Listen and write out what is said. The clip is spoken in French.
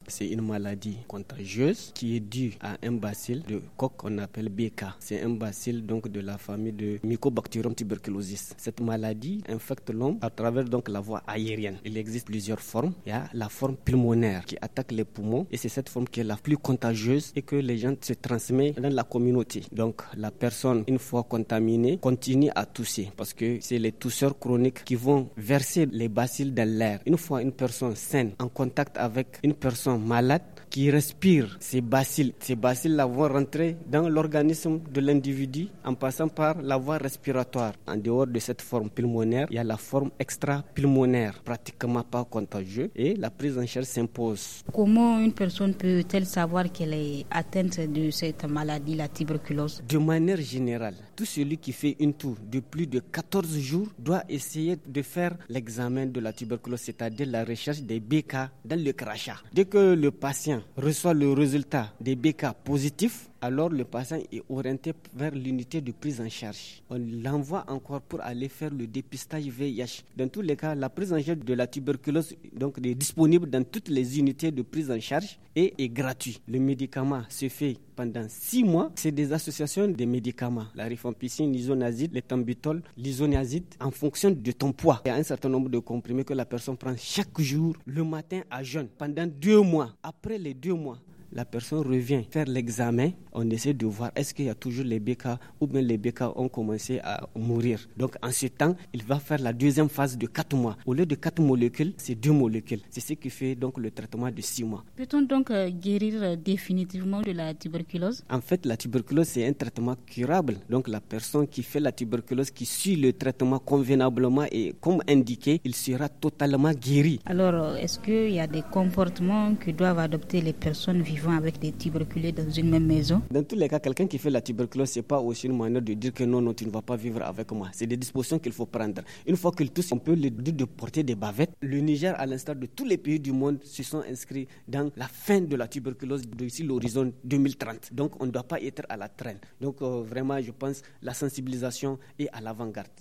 C'est une maladie contagieuse qui est due à un bacille de coque qu'on appelle BK. C'est un bacille donc de la famille de Mycobacterium tuberculosis. Cette maladie infecte l'homme à travers donc la voie aérienne. Il existe plusieurs formes. Il y a la forme pulmonaire qui attaque les poumons et c'est cette forme qui est la plus contagieuse et que les gens se transmettent dans la communauté. Donc la personne, une fois contaminée, continue à tousser parce que c'est les tousseurs chroniques qui vont verser les bacilles dans l'air. Une fois une personne saine en contact avec une personne malade qui respire ces bacilles-là vont rentrer dans l'organisme de l'individu en passant par la voie respiratoire. En dehors de cette forme pulmonaire, il y a la forme extra-pulmonaire, pratiquement pas contagieuse et la prise en charge s'impose. Comment une personne peut-elle savoir qu'elle est atteinte de cette maladie, la tuberculose? De manière générale, tout celui qui fait une toux de plus de 14 jours doit essayer de faire l'examen de la tuberculose, c'est-à-dire la recherche des BK dans le crachat. Dès que le patient reçoit le résultat des BK positifs, alors le patient est orienté vers l'unité de prise en charge. On l'envoie encore pour aller faire le dépistage VIH. Dans tous les cas, la prise en charge de la tuberculose donc, est disponible dans toutes les unités de prise en charge et est gratuit. Le médicament se fait pendant 6 mois. C'est des associations de médicaments. La rifampicine, l'isoniazide, l'éthambutol, l'isoniazide, en fonction de ton poids. Il y a un certain nombre de comprimés que la personne prend chaque jour, le matin à jeûne, pendant 2 mois. Après les 2 mois, la personne revient faire l'examen, on essaie de voir est-ce qu'il y a toujours les BK ou bien les BK ont commencé à mourir. Donc en ce temps, il va faire la deuxième phase de 4 mois. Au lieu de 4 molécules, c'est 2 molécules. C'est ce qui fait donc le traitement de 6 mois. Peut-on donc guérir définitivement de la tuberculose? En fait, la tuberculose, c'est un traitement curable. Donc la personne qui fait la tuberculose, qui suit le traitement convenablement et comme indiqué, il sera totalement guéri. Alors, est-ce qu'il y a des comportements que doivent adopter les personnes vivant avec des tuberculés dans une même maison? Dans tous les cas, quelqu'un qui fait la tuberculose, c'est pas aussi une manière de dire que non, tu ne vas pas vivre avec moi. C'est des dispositions qu'il faut prendre. Une fois qu'il tousse, on peut lui dire de porter des bavettes. Le Niger, à l'instar de tous les pays du monde, se sont inscrits dans la fin de la tuberculose d'ici l'horizon 2030. Donc, on ne doit pas être à la traîne. Donc, vraiment, je pense la sensibilisation est à l'avant-garde.